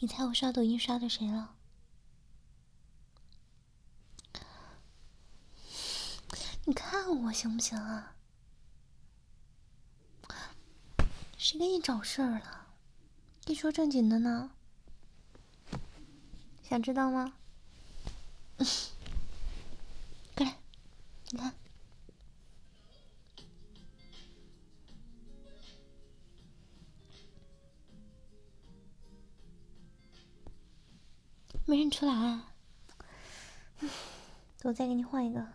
你猜我刷抖音刷的谁了？你看我行不行啊？谁给你找事儿了？一说正经的呢。想知道吗？过来，你看。没认出来。我再给你换一个。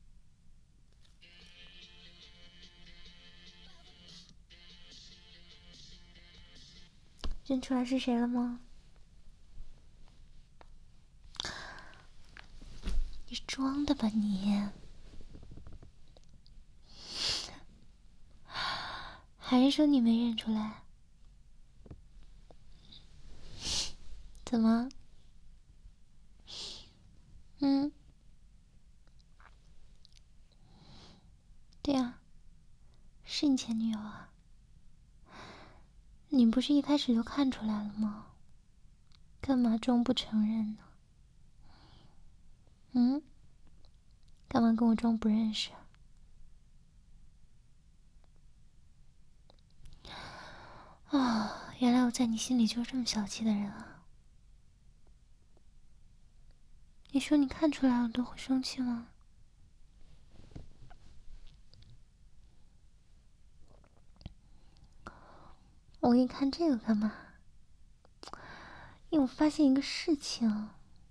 认出来是谁了吗？你装的吧你？还是说你没认出来？怎么？对啊，是你前女友啊。你不是一开始就看出来了吗？干嘛装不承认呢？干嘛跟我装不认识啊？原来我在你心里就是这么小气的人啊！你说你看出来了都会生气吗？我给你看这个干嘛？因为我发现一个事情。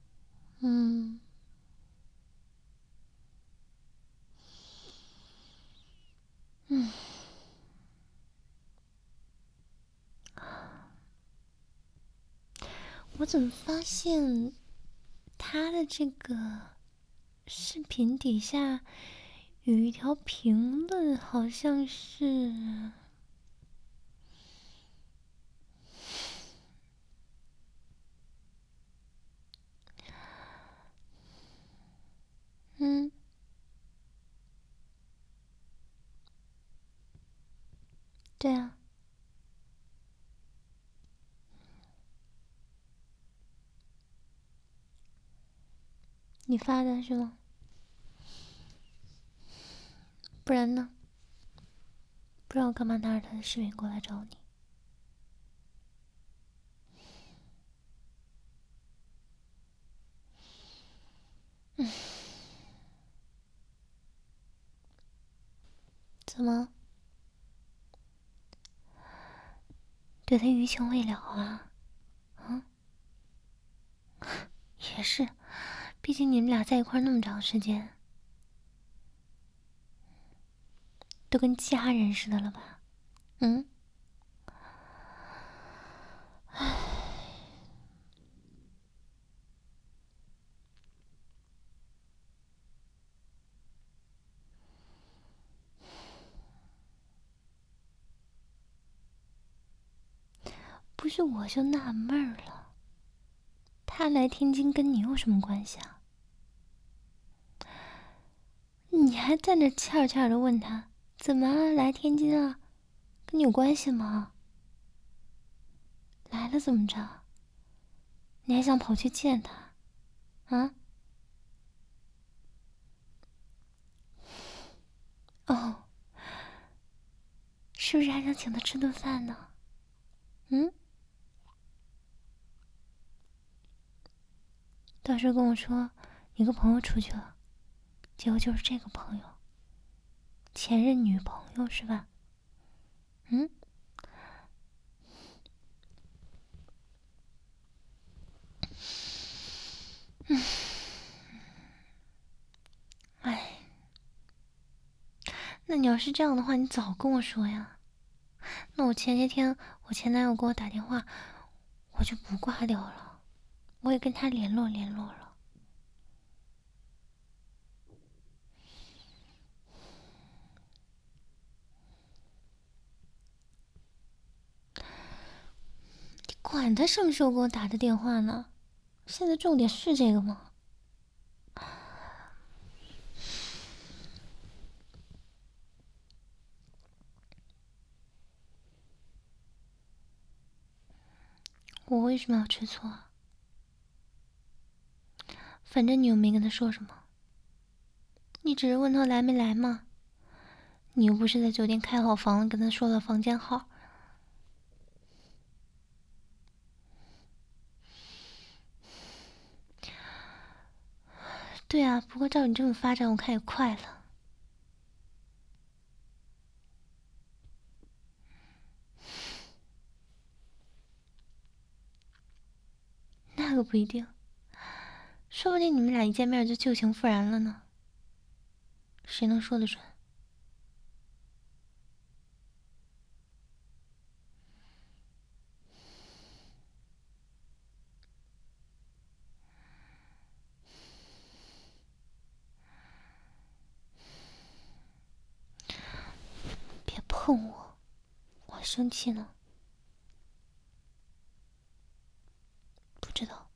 我怎么发现他的这个视频底下有一条评论，好像是对啊，你发的是吗？不然呢？不然我干嘛拿着他的视频过来找你？怎么？对他余情未了啊？也是，毕竟你们俩在一块那么长时间，都跟家人似的了吧？不是，我就纳闷了，他来天津跟你有什么关系啊？你还在那欠欠的问他，怎么来天津啊？跟你有关系吗？来了怎么着？你还想跑去见他？啊？哦，是不是还想请他吃顿饭呢？到时候跟我说你跟朋友出去了，结果就是这个朋友，前任女朋友是吧？哎，那你要是这样的话，你早跟我说呀。那我前些天我前男友给我打电话，我就不挂掉了，我也跟他联络联络了。你管他什么时候给我打的电话呢？现在重点是这个吗？ 我为什么要吃醋啊？反正你又没跟他说什么，你只是问他来没来嘛。你又不是在酒店开好房了，跟他说了房间号。对啊，不过照你这么发展，我看也快了。那个不一定，说不定你们俩一见面就旧情复燃了呢。谁能说得准？别碰我，我生气呢。不知道。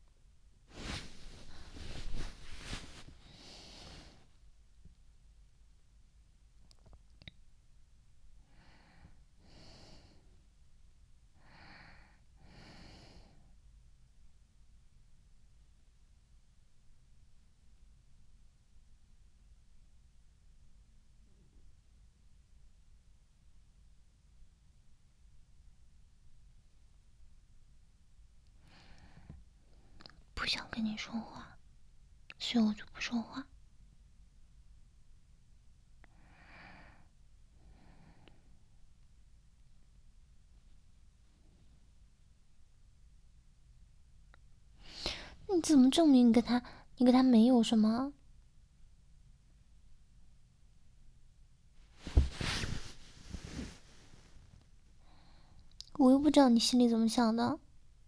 不想跟你说话，所以我就不说话。你怎么证明你跟他没有什么？我又不知道你心里怎么想的。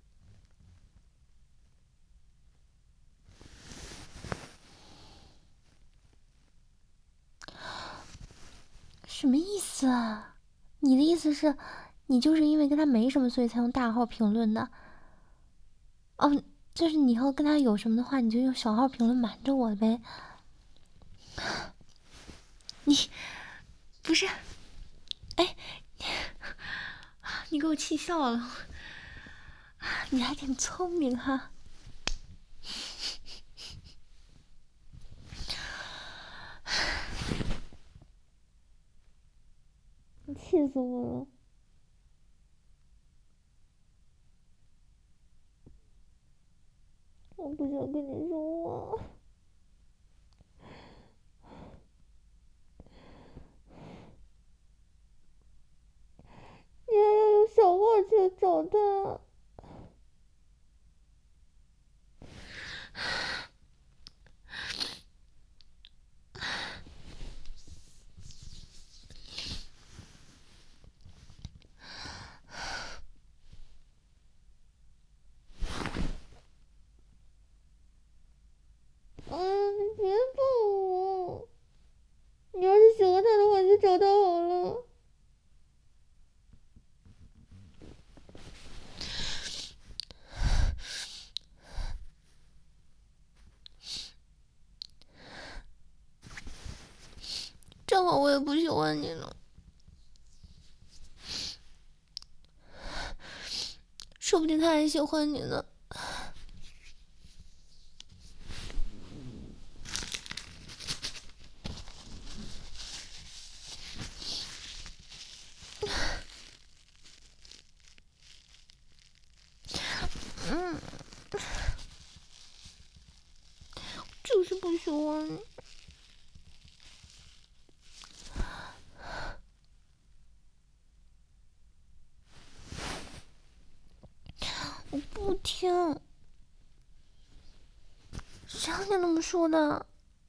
什么意思啊？你的意思是，你就是因为跟他没什么，所以才用大号评论的？哦，就是你要跟他有什么的话，你就用小号评论瞒着我呗。你不是？哎，你给我气笑了。你还挺聪明哈。你气死我了。我不想跟你说话。你还要用小号去找他。你别碰我。你要是喜欢他的话，你就找他好了。正好我也不喜欢你了，说不定他还喜欢你呢。就是不喜欢你。我不听，谁让你那么说的？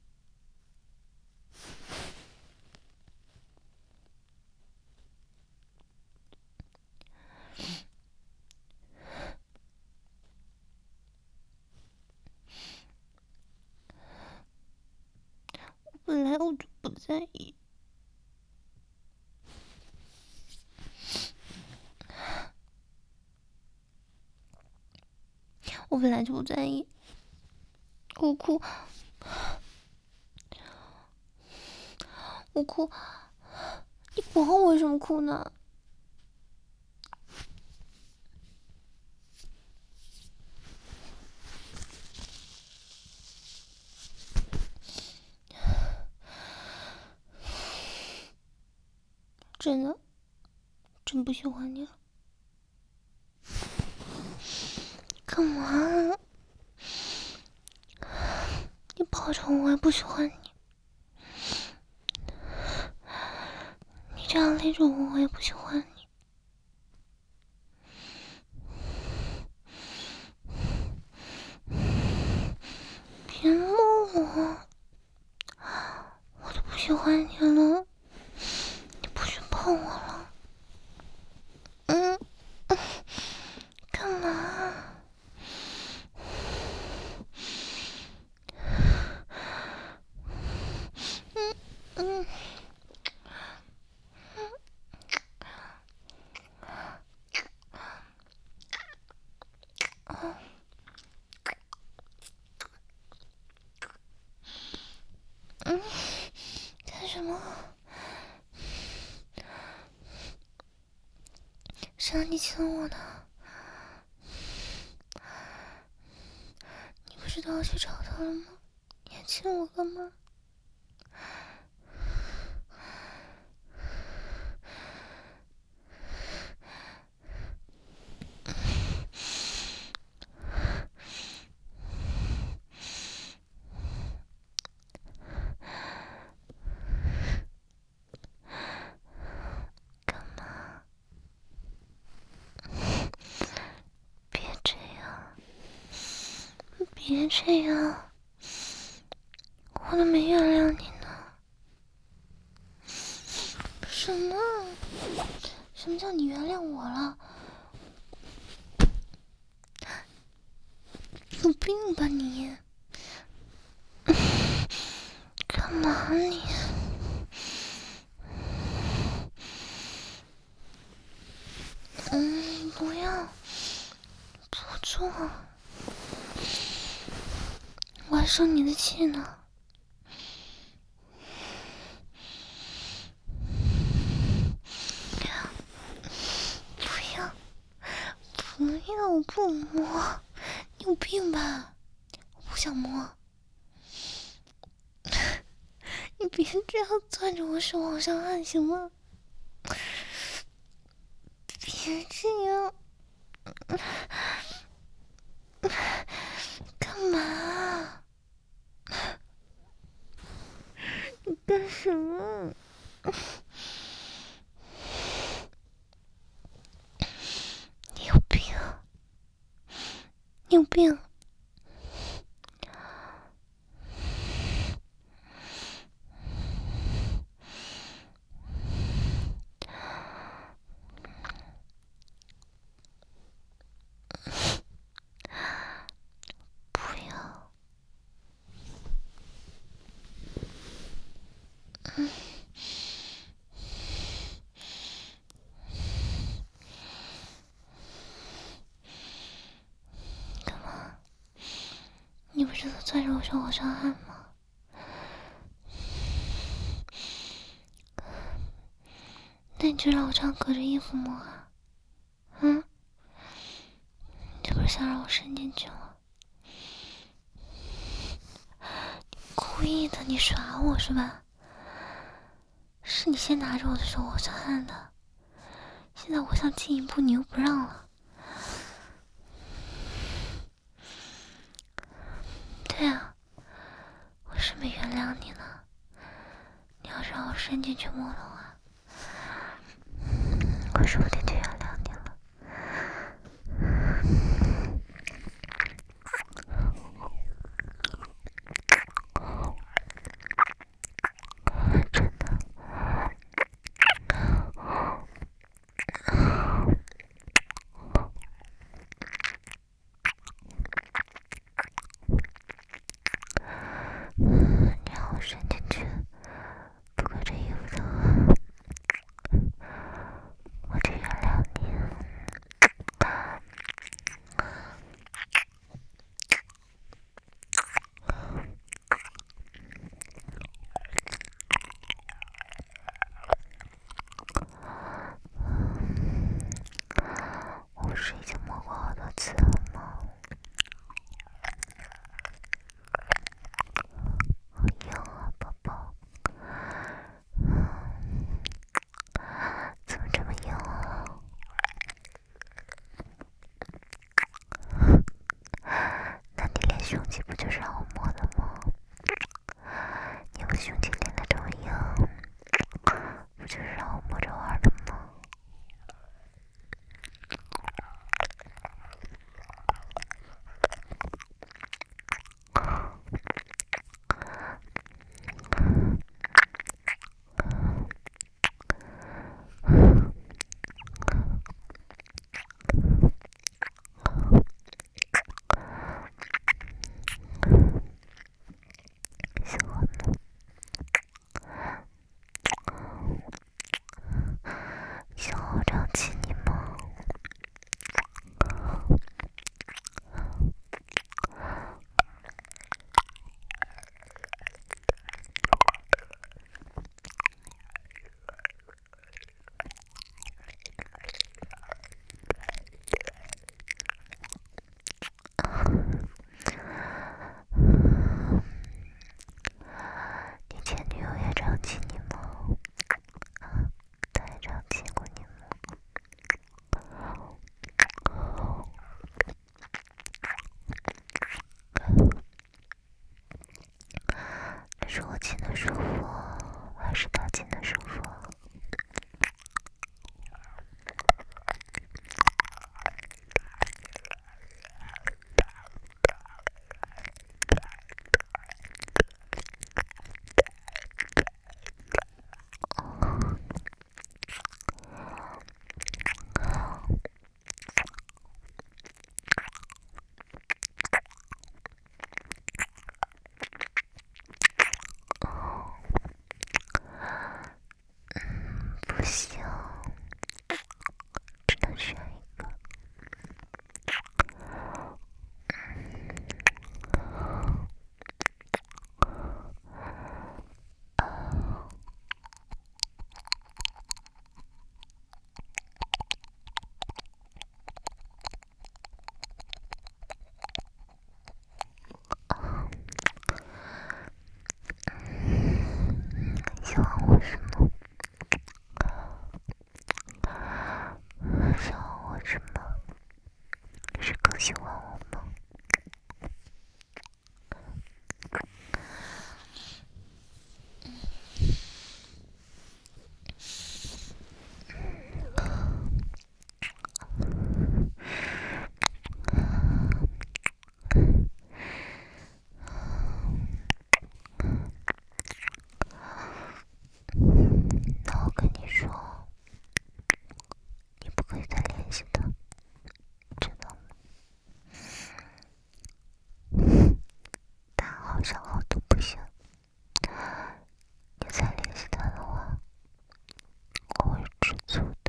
本来我就不在意。我本来就不在意。我哭，我哭，你管我为什么哭呢？ 真不喜欢你了。干嘛？你抱着我也不喜欢你，你这样勒着我也不喜欢你。别摸我，我都不喜欢你了，你不许碰我了。干嘛？干什么？谁让你亲我的？你不是都要去找他了吗？你还亲我干嘛？别这样，我都没原谅你呢。什么？什么叫你原谅我了？有病吧你？干嘛你？不要，不做，我还生你的气呢。不要，我不摸，你有病吧？我不想摸。你别这样攥着我手往上按行吗？别这样。干嘛？你干什么？你有病！你有病！不要！干嘛？你不是都攥着我手往上按吗？那你就让我这样隔着衣服摸啊？你这不是想让我伸进去吗？故意的，你耍我是吧？是你先拿着我的手往上按的，现在我想进一步，你又不让了。对啊，我是没原谅你呢。你要是让我伸进去摸的话，我说不定就原谅你了。真的。你让我伸进去，不隔着衣服的话，我就原谅你。我不是已经摸过好多次了吗？好痒啊，宝宝。 胸肌不就是让我摸的吗？你不胸肌练得这么硬，不就是让我摸着玩的吗？喜欢吗？想我这样亲你吗？你前女友也这样亲你吗？她也这样亲过你吗？这是我亲的舒服，还是他亲的舒服？不行，只能选一个。喜欢我什么？喜欢我什么？是更喜欢我吗？那我跟你说，你不可以再联系他，知道吗？他好像好都不行，你再联系他的话，我会吃醋的。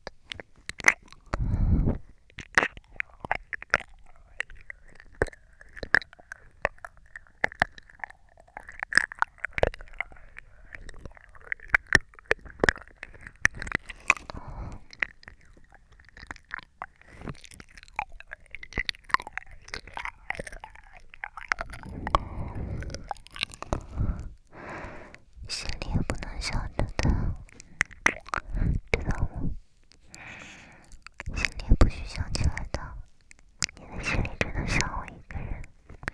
心里也不能想着他，知道吗？心里也不许想起来他，你的心里只能想我一个人。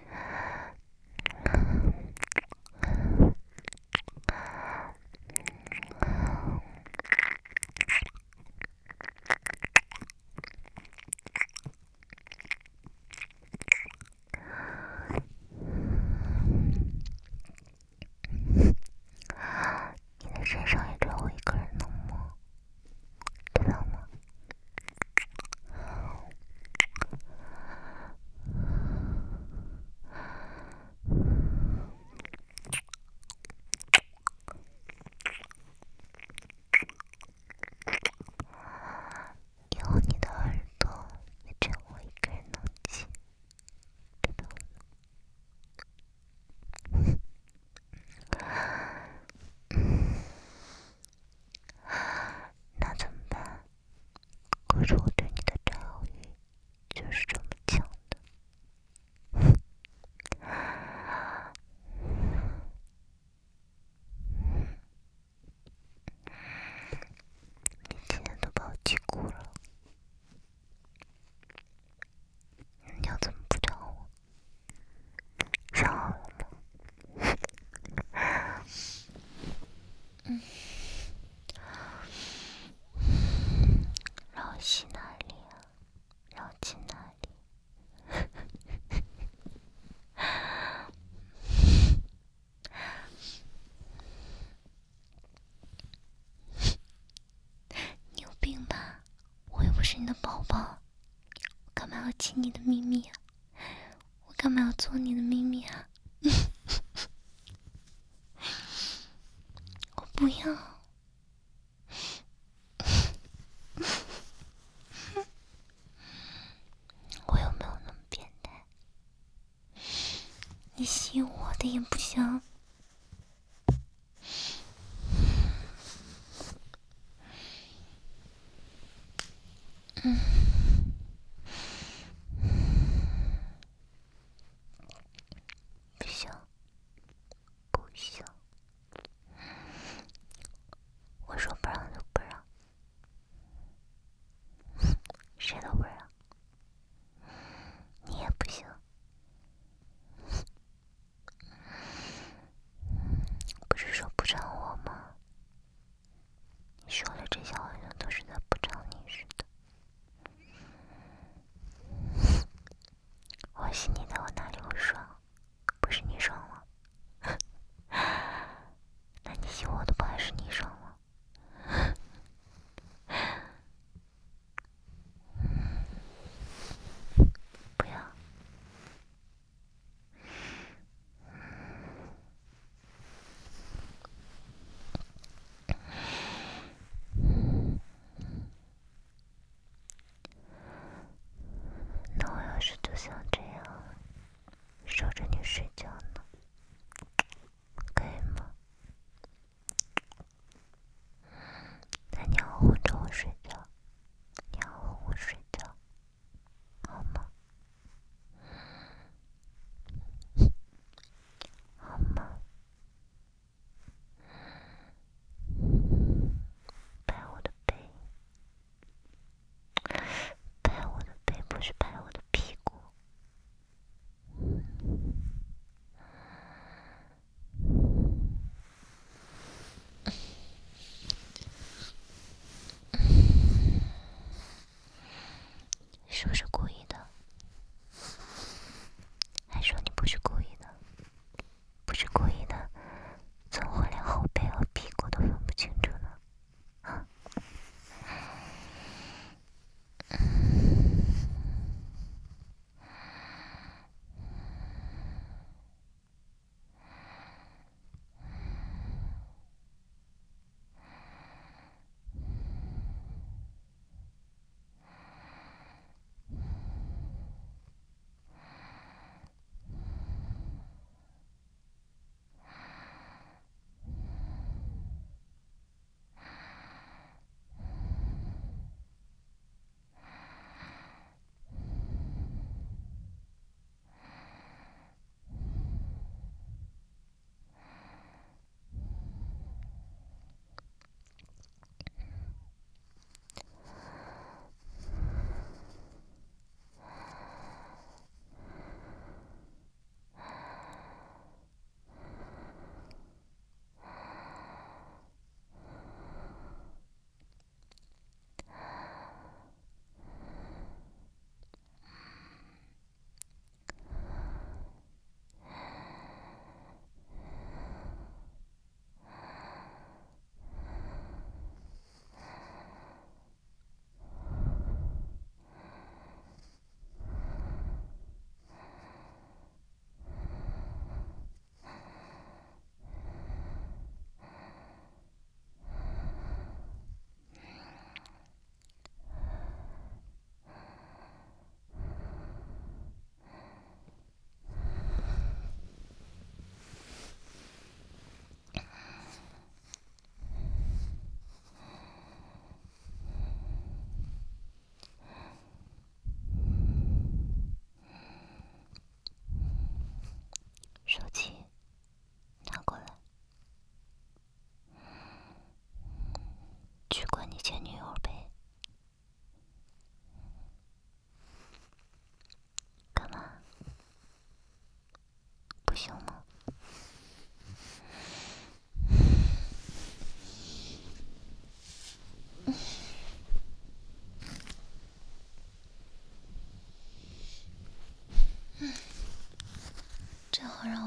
你的身上也只有我一个人能摸，知道吗？以后你的耳朵也只有我一个人能亲，知道吗？那怎么办？可是我对你的占有欲就是这么强的。你今天都把我气哭了，你要怎么补偿我？ 吸哪里啊？然后亲哪里？你有病吧？我又不是你的宝宝，我干嘛要亲你的秘密啊？我干嘛要做你的秘密啊？我不要。我有没有那么变态？你吸我的也不行。不行，不行。我说不让就不让，谁都不让。你也不行。不是说不让我吗？你说了这些好像都是在不让你似的。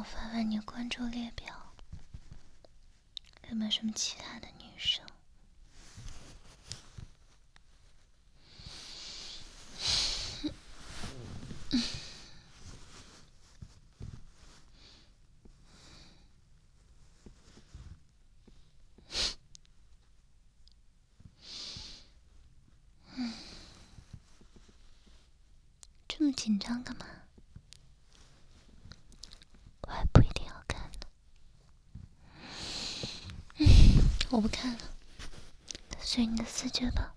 翻翻你关注列表，有没有什么其他的女生？这么紧张干嘛？我还不一定要看呢。我不看了，随你的自觉吧。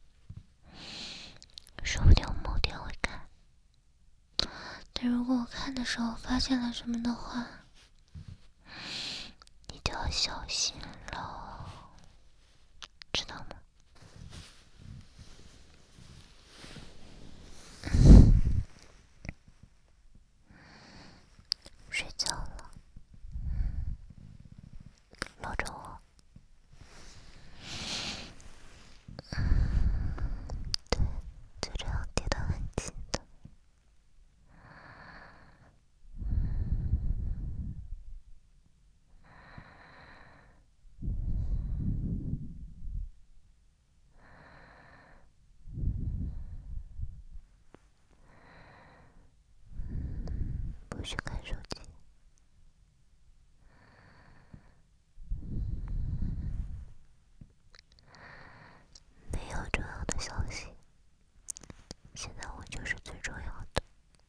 说不定我某天会看，但如果我看的时候发现了什么的话，你就要小心了，知道吗？睡觉了，搂着我。对，就这样贴得很紧的。不许看手机。没有重要的消息，现在我就是最重要的。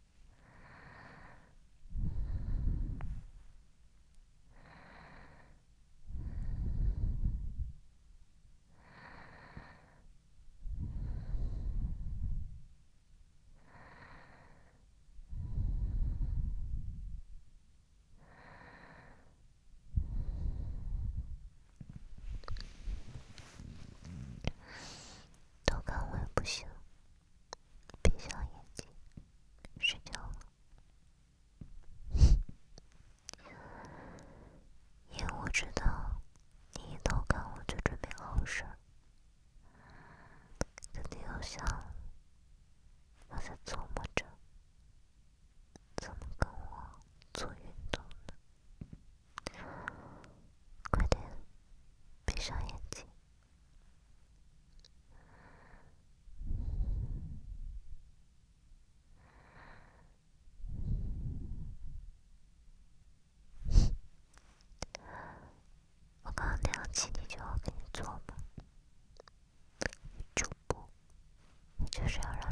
偷看我也不行，闭上眼睛睡觉了。因为我知道你一偷看我就准备好事儿，肯定要想我在琢磨着怎么跟我做运动呢。快点闭上眼睛。我刚刚那样气你就要跟你做吗？就不，就是要让